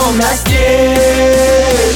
словно снег.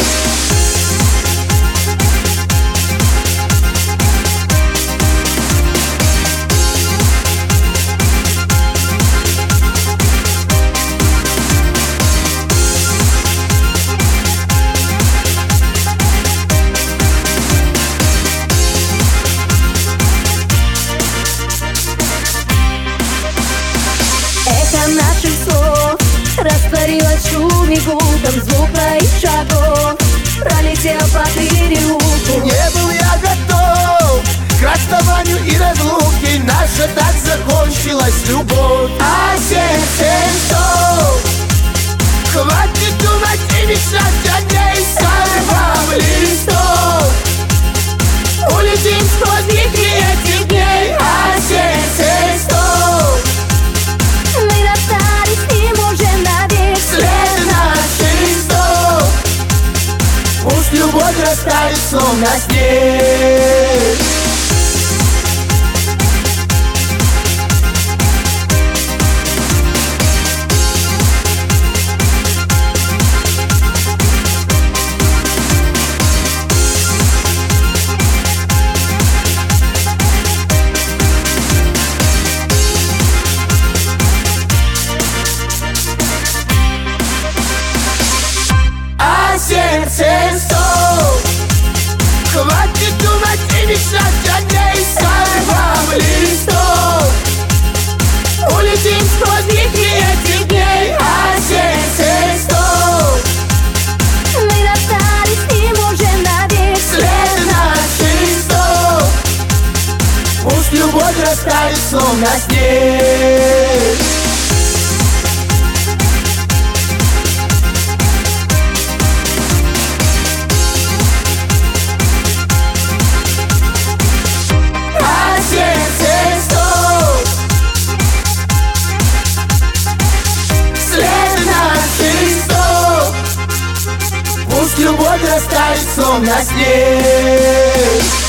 Эхо наших слов растворилось в шуме гулком, звук твоих шагов пролетел по переулку. Не был я готов к расставанию и разлуке, наша так закончилась любовь. А сердце что? Хватит думать и мечтать о ней, сорвав листок. Улетим сквозь вихри этих дней, а сердце что? Мы расстались с ним уже навек. След наших стоп. Пусть любовь растает, словно снег. Сердце стоп. Хватит думать и мечтать о ней, сорвав листок. Улетим сквозь вихри этих дней, а сердце стоп. Мы расстались с ним уже навек. След наших стоп. Пусть любовь растает, словно снег. Любовь растает, словно снег.